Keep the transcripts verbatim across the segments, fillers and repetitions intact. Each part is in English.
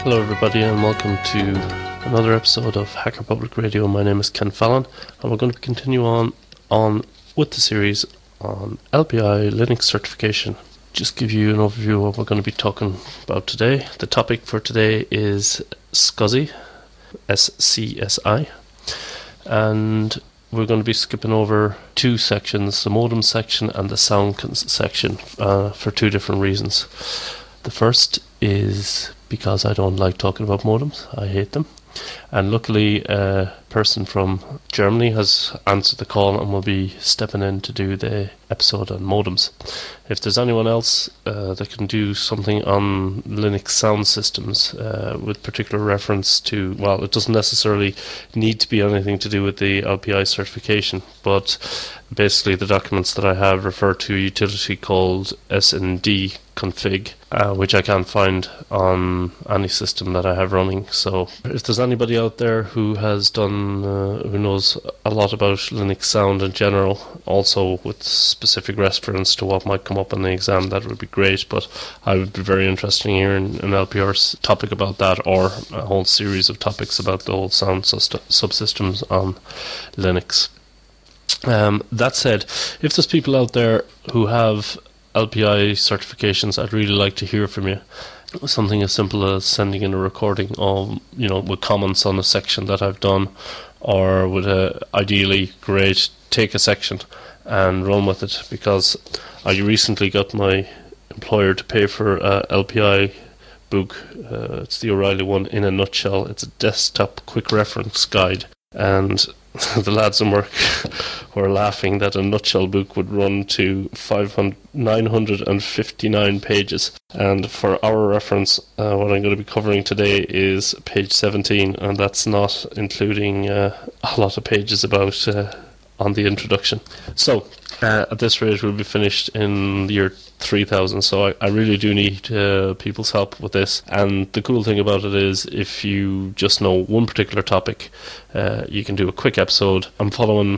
Hello everybody and welcome to another episode of Hacker Public Radio. My name is Ken Fallon and we're going to continue on, on with the series on L P I Linux certification. Just give you an overview of what we're going to be talking about today. The topic for today is SCSI, S C S I, and we're going to be skipping over two sections, the modem section and the sound cons- section, uh, for two different reasons. The first is because I don't like talking about modems. I hate them. And luckily a person from Germany has answered the call and will be stepping in to do the episode on modems. If there's anyone else uh, that can do something on Linux sound systems uh, with particular reference to, well, it doesn't necessarily need to be anything to do with the L P I certification, but basically the documents that I have refer to a utility called S N D config, uh, which I can't find on any system that I have running. So if there's anybody out there who has done, uh, who knows a lot about Linux sound in general, also with specific reference to what might come up in the exam, that would be great. But I would be very interested in hearing an L P R's topic about that, or a whole series of topics about the whole sound sust- subsystems on Linux. Um, that said, if there's people out there who have L P I certifications, I'd really like to hear from you. Something as simple as sending in a recording of, you know, with comments on a section that I've done, or with a ideally great take a section and run with it, because I recently got my employer to pay for a L P I book. Uh, it's the O'Reilly one in a nutshell. It's a desktop quick reference guide, and the lads in work were laughing that a nutshell book would run to nine hundred fifty-nine pages. And for our reference, uh, what I'm going to be covering today is page seventeen, and that's not including uh, a lot of pages about uh, on the introduction. So uh, at this rate, we'll be finished in the year three thousand, so I, I really do need uh, people's help with this. And the cool thing about it is, if you just know one particular topic, uh, you can do a quick episode. I'm following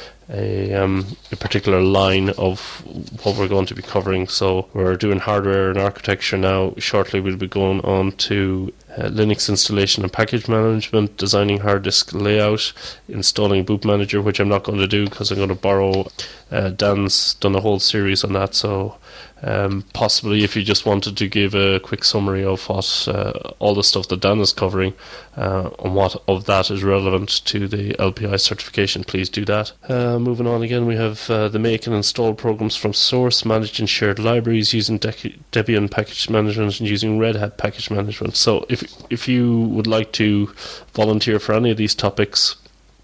a, um, a particular line of what we're going to be covering. So we're doing hardware and architecture now. Shortly we'll be going on to uh, Linux installation and package management, designing hard disk layout, installing boot manager, which I'm not going to do because I'm going to borrow uh, Dan's done a whole series on that. So Um, possibly if you just wanted to give a quick summary of what uh, all the stuff that Dan is covering, uh, and what of that is relevant to the L P I certification, please do that. Uh, moving on again, we have uh, the make and install programs from source, managed and shared libraries using De- Debian package management and using Red Hat package management. So if if you would like to volunteer for any of these topics,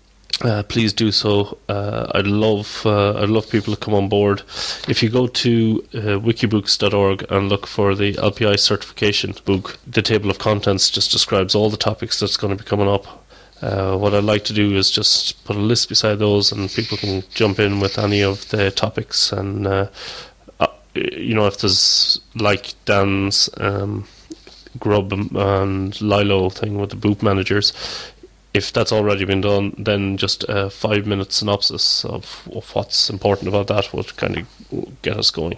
Uh, please do so. Uh, I'd love uh, I'd love people to come on board. If you go to uh, wikibooks dot org and look for the L P I certification book, the table of contents just describes all the topics that's going to be coming up. Uh, what I'd like to do is just put a list beside those, and people can jump in with any of the topics. And uh, uh, you know, if there's like Dan's um, Grub and Lilo thing with the boot managers, if that's already been done, then just a five minute synopsis of, of what's important about that would kind of get us going.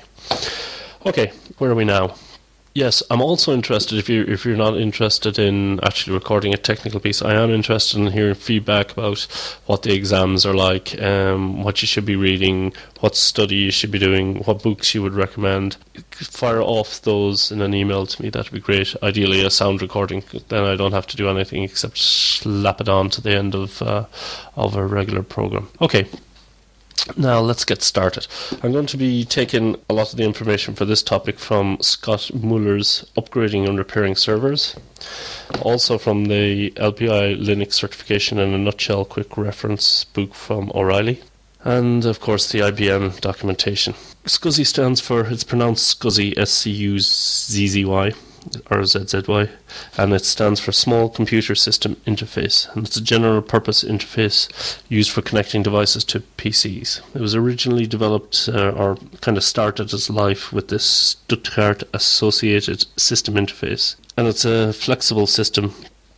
Okay, where are we now? Yes, I'm also interested, if you're, if you're not interested in actually recording a technical piece, I am interested in hearing feedback about what the exams are like, um, what you should be reading, what study you should be doing, what books you would recommend. Fire off those in an email to me, that'd be great. Ideally a sound recording, then I don't have to do anything except slap it on to the end of, uh, of a regular program. Okay. Now let's get started. I'm going to be taking a lot of the information for this topic from Scott Muller's Upgrading and Repairing Servers, also from the L P I Linux Certification in a Nutshell Quick Reference book from O'Reilly, and of course the I B M documentation. SCSI stands for, it's pronounced SCSI, S C U Z Z Y, or Z Z Y, and it stands for Small Computer System Interface, and it's a general purpose interface used for connecting devices to P Cs. It was originally developed, uh, or kind of started its life with this Stuttgart Associated System Interface, and it's a flexible system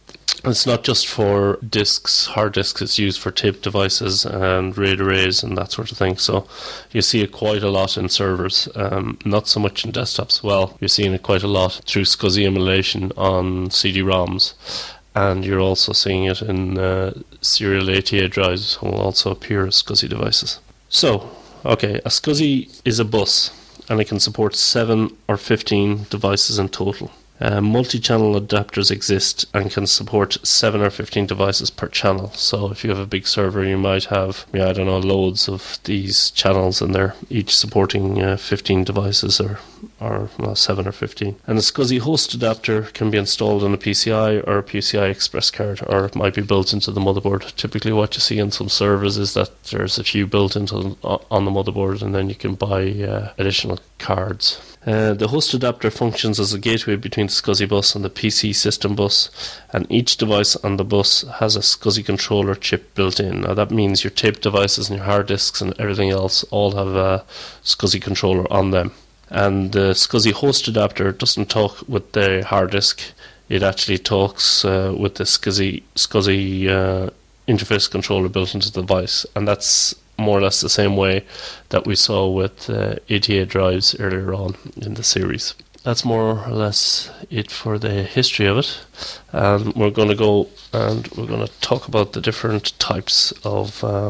It's not just for disks, hard disks, it's used for tape devices and RAID arrays and that sort of thing. So you see it quite a lot in servers, um, not so much in desktops. Well, you're seeing it quite a lot through SCSI emulation on C D ROMs, and you're also seeing it in uh, serial A T A drives, which will also appear as SCSI devices. So, okay, a SCSI is a bus, and it can support seven or fifteen devices in total. Uh, multi-channel adapters exist and can support seven or fifteen devices per channel. So if you have a big server, you might have, yeah, I don't know, loads of these channels, and they're each supporting uh, fifteen devices, or or well, seven or fifteen. And a SCSI host adapter can be installed on a P C I or a P C I Express card, or it might be built into the motherboard. Typically what you see in some servers is that there's a few built into on the motherboard, and then you can buy uh, additional cards. Uh, the host adapter functions as a gateway between the SCSI bus and the P C system bus, and each device on the bus has a SCSI controller chip built in. Now that means your tape devices and your hard disks and everything else all have a SCSI controller on them. And the SCSI host adapter doesn't talk with the hard disk, it actually talks uh, with the SCSI, SCSI uh, interface controller built into the device, and that's more or less the same way that we saw with uh, A T A drives earlier on in the series. That's more or less it for the history of it. And we're going to go and we're going to talk about the different types of uh,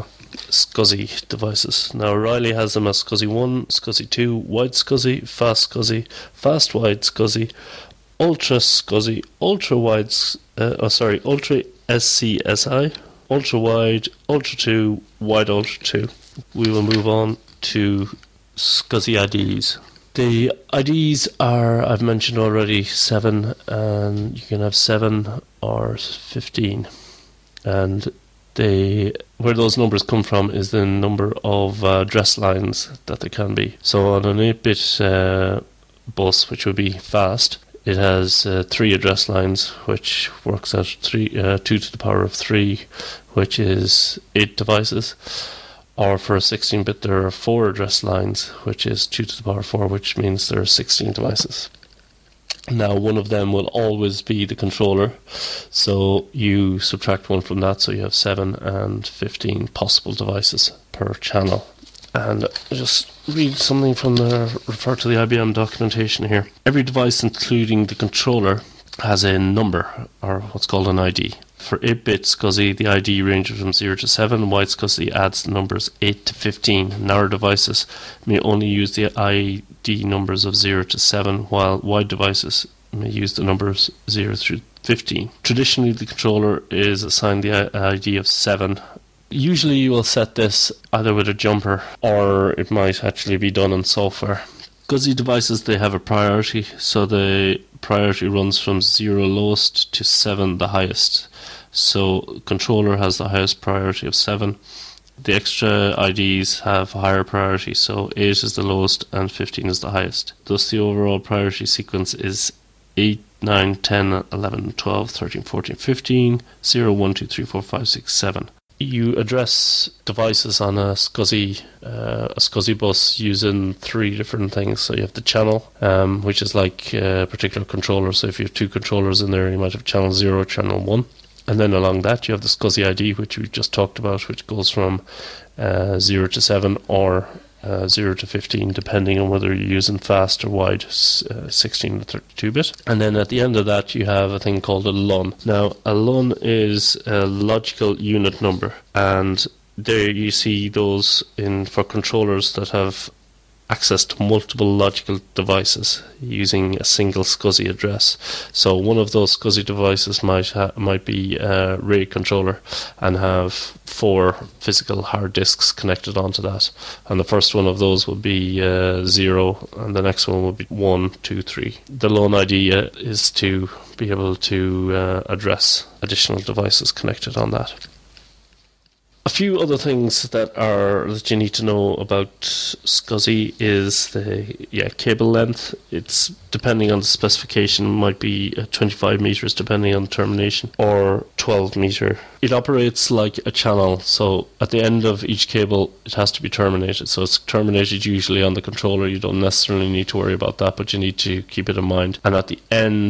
SCSI devices. Now, Riley has them as SCSI one, SCSI two, wide SCSI, fast SCSI, fast wide SCSI, ultra SCSI, ultra wide, uh, oh sorry, ultra S C S I, ultra wide, ultra two, wide ultra two. We will move on to SCSI I Ds. The I Ds are, I've mentioned already, seven, and you can have seven or fifteen. And they, where those numbers come from is the number of uh, address lines that there can be. So on an eight bit uh, bus, which would be fast, it has uh, three address lines, which works out three, uh, two to the power of three, which is eight devices. Or for a sixteen bit, there are four address lines, which is two to the power of four, which means there are sixteen devices. Now, one of them will always be the controller, so you subtract one from that, so you have seven and fifteen possible devices per channel. And I'll just read something from the, refer to the I B M documentation here. Every device, including the controller, has a number, or what's called an I D. For eight bit SCSI, the I D ranges from zero to seven. Wide SCSI adds the numbers eight to fifteen. Narrow devices may only use the I D numbers of zero to seven, while wide devices may use the numbers zero through fifteen. Traditionally, the controller is assigned the I D of seven. Usually you will set this either with a jumper, or it might actually be done in software. SCSI devices, they have a priority, so the priority runs from zero lowest to seven the highest. So controller has the highest priority of seven. The extra I Ds have a higher priority, so eight is the lowest and fifteen is the highest. Thus the overall priority sequence is eight, nine, ten, eleven, twelve, thirteen, fourteen, fifteen, zero, one, two, three, four, five, six, seven. You address devices on a SCSI, uh, a SCSI bus using three different things. So you have the channel, um, which is like a particular controller. So if you have two controllers in there, you might have channel zero, channel one. And then along that, you have the SCSI I D, which we just talked about, which goes from uh, zero to seven or uh, zero to fifteen, depending on whether you're using fast or wide, uh, sixteen or thirty-two bit. And then at the end of that, you have a thing called a L U N. Now, a L U N is a logical unit number, and there you see those in for controllers that have access to multiple logical devices using a single SCSI address. So one of those SCSI devices might ha- might be a RAID controller and have four physical hard disks connected onto that. And the first one of those would be uh, zero, and the next one would be one, two, three. The L U N idea is to be able to uh, address additional devices connected on that. A few other things that are that you need to know about SCSI is the yeah cable length. It's depending on the specification, might be twenty-five meters depending on the termination, or twelve meter. It operates like a channel, so at the end of each cable it has to be terminated. So it's terminated usually on the controller. You don't necessarily need to worry about that, but you need to keep it in mind. And at the end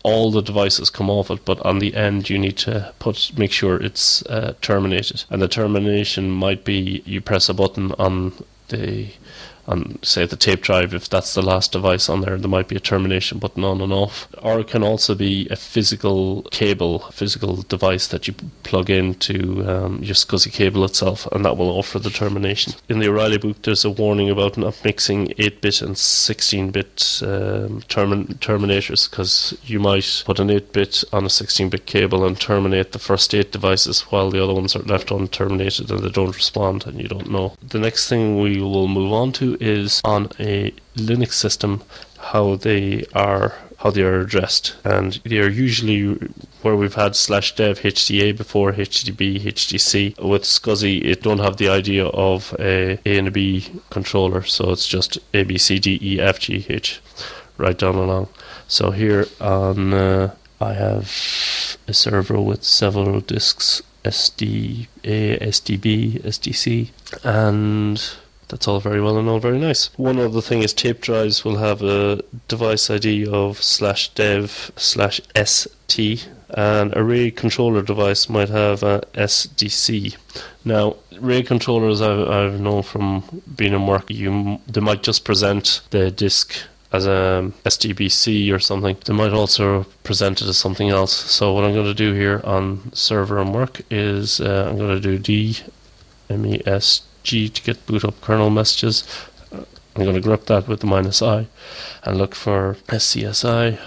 all the devices come off it, but on the end you need to put make sure it's uh, terminated. And the termination might be you press a button on the on say the tape drive. If that's the last device on there, there might be a termination button on and off. Or it can also be a physical cable, a physical device that you plug into um, your SCSI cable itself, and that will offer the termination. In the O'Reilly book there's a warning about not mixing eight bit and sixteen bit um, term- terminators, because you might put an eight bit on a sixteen bit cable and terminate the first eight devices while the other ones are left unterminated and they don't respond and you don't know. The next thing we will move on to is on a Linux system how they are how they are addressed, and they are usually where we've had slash dev H D A before, H D B, H D C. With SCSI it don't have the idea of a A and a B controller, so it's just A, B, C, D, E, F, G, H right down along. So here on uh, I have a server with several disks, S D A, S D B, S D C, and that's all very well and all very nice. One other thing is tape drives will have a device I D of slash dev slash ST, and a RAID controller device might have a S D C. Now, RAID controllers I've, I've known from being in work, you they might just present the disk as a S D B C or something. They might also present it as something else. So what I'm going to do here on server and work is uh, I'm going to do D M E S G to get boot up kernel messages. I'm going to grep that with the minus I and look for S C S I,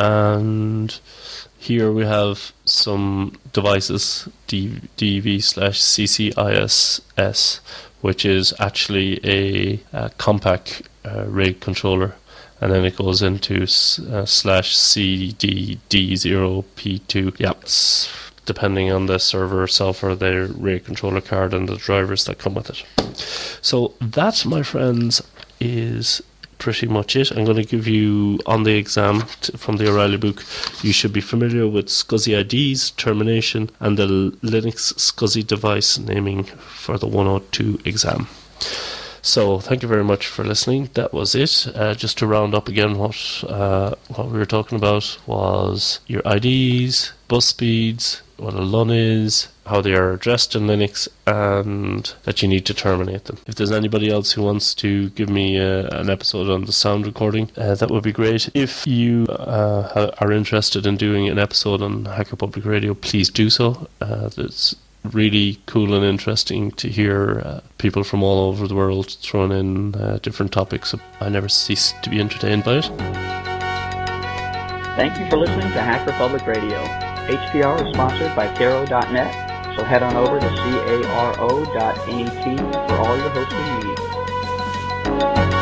and here we have some devices, D V slash C C I S S, which is actually a, a compact uh, RAID controller, and then it goes into uh, slash C D D zero P two. Yeah, it's depending on the server itself or the RAID controller card and the drivers that come with it. So that, my friends, is pretty much it. I'm going to give you on the exam t- from the O'Reilly book, you should be familiar with SCSI I Ds, termination, and the Linux SCSI device naming for the one oh two exam. So thank you very much for listening. That was it. Uh, just to round up again, what uh, what we were talking about was your I Ds, bus speeds, what a L U N is, how they are addressed in Linux, and that you need to terminate them. If there's anybody else who wants to give me uh, an episode on the sound recording, uh, that would be great. If you uh, are interested in doing an episode on Hacker Public Radio, please do so. Uh, it's really cool and interesting to hear uh, people from all over the world throwing in uh, different topics. I never cease to be entertained by it. Thank you for listening to Hacker Public Radio. H P R is sponsored by Caro dot net, so head on over to caro dot net for all your hosting needs.